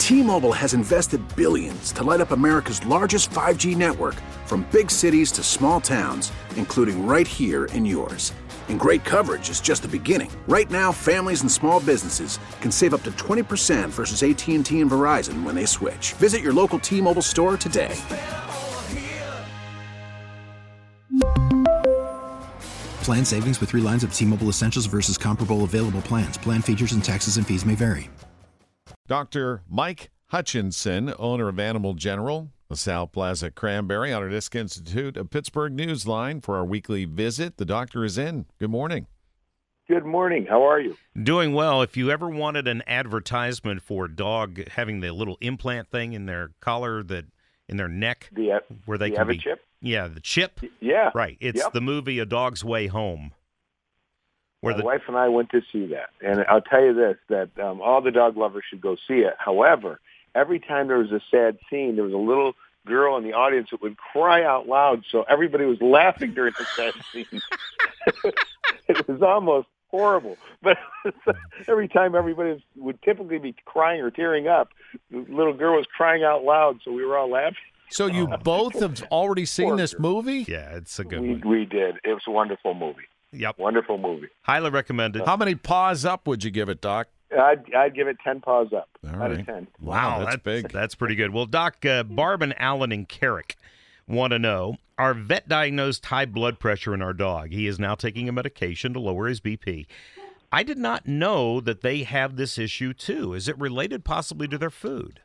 T-Mobile has invested billions to light up America's largest 5G network, from big cities to small towns, including right here in yours. And great coverage is just the beginning. Right now, families and small businesses can save up to 20% versus AT&T and Verizon when they switch. Visit your local T-Mobile store today. Plan savings with 3 lines of T-Mobile Essentials versus comparable available plans. Plan features and taxes and fees may vary. Dr. Mike Hutchinson, owner of Animal General, LaSalle Plaza Cranberry, Autodesk Institute, a Pittsburgh Newsline for our weekly visit. The doctor is in. Good morning. Good morning. How are you? Doing well. If you ever wanted an advertisement for a dog having the little implant thing in their collar, that in their neck, where they can have be, a chip? Yeah, the chip. Yeah, right. It's the movie A Dog's Way Home. My wife and I went to see that, and I'll tell you this: that all the dog lovers should go see it. However, every time there was a sad scene, there was a little girl in the audience that would cry out loud, so everybody was laughing during the sad scene. It was almost horrible. But every time everybody would typically be crying or tearing up, the little girl was crying out loud, so we were all laughing. So you both have already seen this movie? Yeah, it's a good one. We did. It was a wonderful movie. Yep. Wonderful movie. Highly recommended. How many paws up would you give it, Doc? I'd give it 10 paws up out of 10. Wow, that's big. That's pretty good. Well, Doc, Barb and Alan in Carrick want to know, our vet diagnosed high blood pressure in our dog. He is now taking a medication to lower his BP. I did not know that they have this issue, too. Is it related possibly to their food?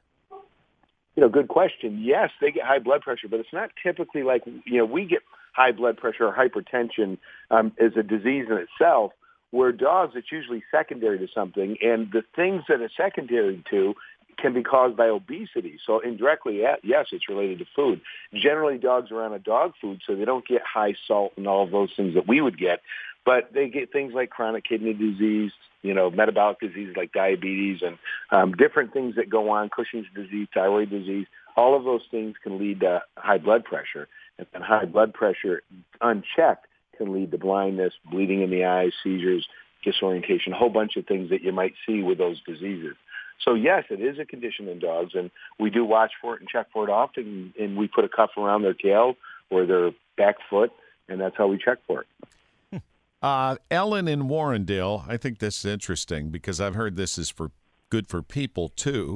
Good question. Yes, they get high blood pressure, but it's not typically like, we get high blood pressure or hypertension as a disease in itself, where dogs, it's usually secondary to something, and the things that are secondary to can be caused by obesity. So indirectly, yes, it's related to food. Generally, dogs are on a dog food, so they don't get high salt and all of those things that we would get, but they get things like chronic kidney disease, metabolic disease like diabetes, and different things that go on, Cushing's disease, thyroid disease. All of those things can lead to high blood pressure. And high blood pressure, unchecked, can lead to blindness, bleeding in the eyes, seizures, disorientation, a whole bunch of things that you might see with those diseases. So, yes, it is a condition in dogs, and we do watch for it and check for it often, and we put a cuff around their tail or their back foot, and that's how we check for it. Ellen in Warrendale, I think this is interesting because I've heard this is good for people, too.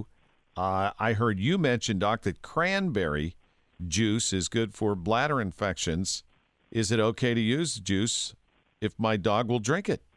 I heard you mention, Doc, that cranberry juice is good for bladder infections. Is it okay to use juice if my dog will drink it?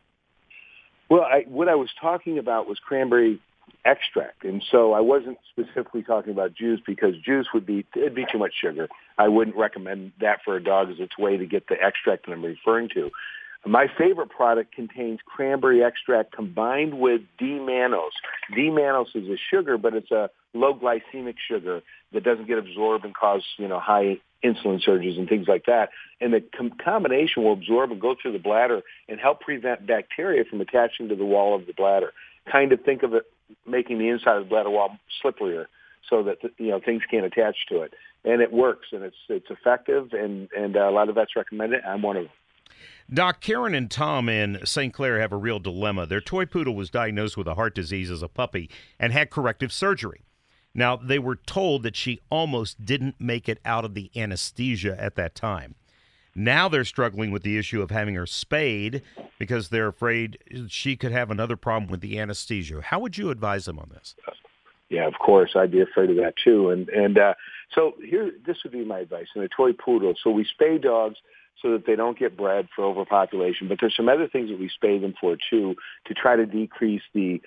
Well, what I was talking about was cranberry extract, and so I wasn't specifically talking about juice because juice it'd be too much sugar. I wouldn't recommend that for a dog as its way to get the extract that I'm referring to. My favorite product contains cranberry extract combined with D-mannose. D-mannose is a sugar, but it's a low glycemic sugar that doesn't get absorbed and cause, high insulin surges and things like that. And the combination will absorb and go through the bladder and help prevent bacteria from attaching to the wall of the bladder. Kind of think of it making the inside of the bladder wall slipperier so that, things can't attach to it. And it works, and it's effective, and a lot of vets recommend it. I'm one of them. Doc, Karen and Tom in St. Clair have a real dilemma. Their toy poodle was diagnosed with a heart disease as a puppy and had corrective surgery. Now, they were told that she almost didn't make it out of the anesthesia at that time. Now they're struggling with the issue of having her spayed because they're afraid she could have another problem with the anesthesia. How would you advise them on this? Yeah, of course. I'd be afraid of that, too. And so this would be my advice. In a toy poodle, so we spay dogs so that they don't get bred for overpopulation. But there's some other things that we spay them for, too, to try to decrease the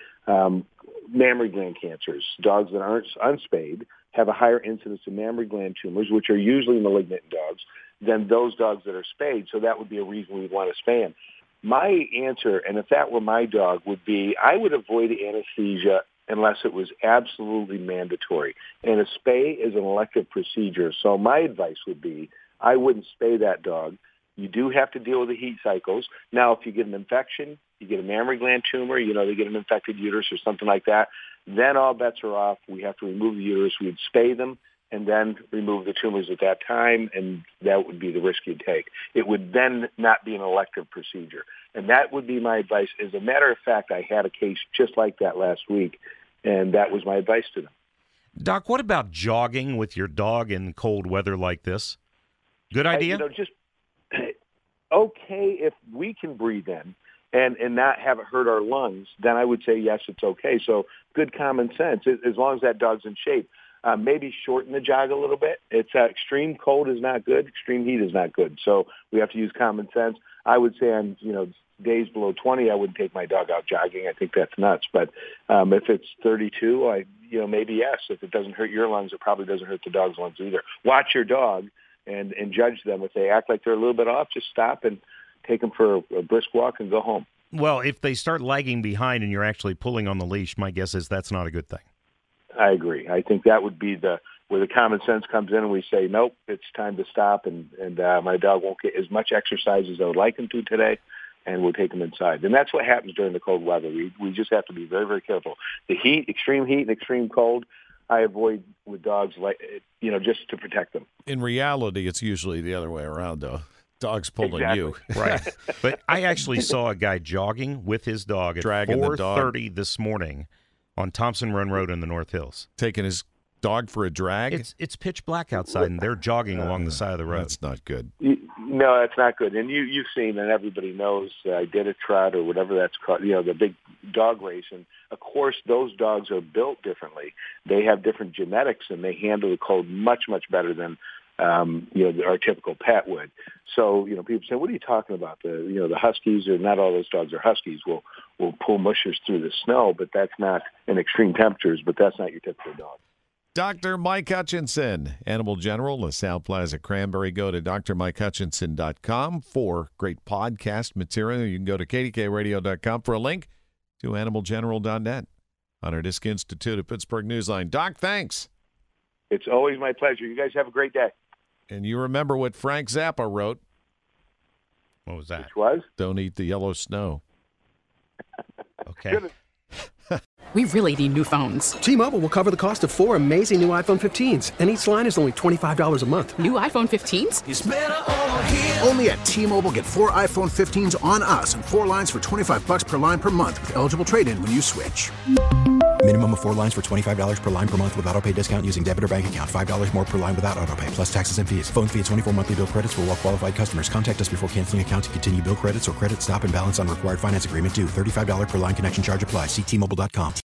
mammary gland cancers. Dogs that aren't unspayed have a higher incidence of mammary gland tumors, which are usually malignant in dogs, than those dogs that are spayed. So that would be a reason we'd want to spay them. My answer, and if that were my dog, would be I would avoid anesthesia unless it was absolutely mandatory. And a spay is an elective procedure. So my advice would be I wouldn't spay that dog. You do have to deal with the heat cycles. Now, if you get an infection, you get a mammary gland tumor, they get an infected uterus or something like that, then all bets are off. We have to remove the uterus. We'd spay them and then remove the tumors at that time, and that would be the risk you'd take. It would then not be an elective procedure. And that would be my advice. As a matter of fact, I had a case just like that last week, and that was my advice to them. Doc, what about jogging with your dog in cold weather like this? Good idea? Just okay if we can breathe in and not have it hurt our lungs, then I would say yes, it's okay. So good common sense, as long as that dog's in shape. Maybe shorten the jog a little bit. It's extreme cold is not good. Extreme heat is not good. So we have to use common sense. I would say on days below 20, I wouldn't take my dog out jogging. I think that's nuts. But if it's 32, maybe yes. If it doesn't hurt your lungs, it probably doesn't hurt the dog's lungs either. Watch your dog and judge them. If they act like they're a little bit off, just stop and take them for a brisk walk and go home. Well, if they start lagging behind and you're actually pulling on the leash, my guess is that's not a good thing. I agree. I think that would be where the common sense comes in, and we say, nope, it's time to stop, and my dog won't get as much exercise as I would like him to today, and we'll take him inside. And that's what happens during the cold weather. We just have to be very, very careful. The heat, extreme heat and extreme cold, I avoid with dogs, just to protect them. In reality, it's usually the other way around, though. Dog's pulling you. Right. But I actually saw a guy jogging with his dog at 4:30 this morning on Thompson Run Road in the North Hills. Taking his dog for a drag? It's pitch black outside, and they're jogging along the side of the road. That's not good. No, that's not good. And you've seen, and everybody knows, I did a trot or whatever that's called, the big dog race. And, of course, those dogs are built differently. They have different genetics, and they handle the cold much, much better than our typical pet would. So, people say, what are you talking about? The Huskies, or not all those dogs are Huskies, will pull mushers through the snow, but that's not in extreme temperatures, but that's not your typical dog. Dr. Mike Hutchinson, Animal General, LaSalle Plaza, Cranberry. Go to drmikehutchinson.com for great podcast material. You can go to kdkradio.com for a link to animalgeneral.net. Hunter Disc Institute at Pittsburgh Newsline. Doc, thanks. It's always my pleasure. You guys have a great day. And you remember what Frank Zappa wrote. What was that? Which was? Don't eat the yellow snow. Okay. We really need new phones. T-Mobile will cover the cost of 4 amazing new iPhone 15s, and each line is only $25 a month. New iPhone 15s? It's better over here. Only at T-Mobile, get 4 iPhone 15s on us and 4 lines for $25 per line per month with eligible trade-in when you switch. Minimum of 4 lines for $25 per line per month with autopay discount using debit or bank account. $5 more per line without autopay, plus taxes and fees. Phone fee at 24 monthly bill credits for well-qualified customers. Contact us before canceling account to continue bill credits or credit stop and balance on required finance agreement due. $35 per line connection charge applies. See T-Mobile.com.